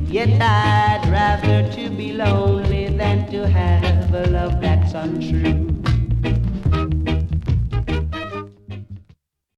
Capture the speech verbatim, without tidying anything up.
Yet I'd rather to be lonely than to have a love that's untrue.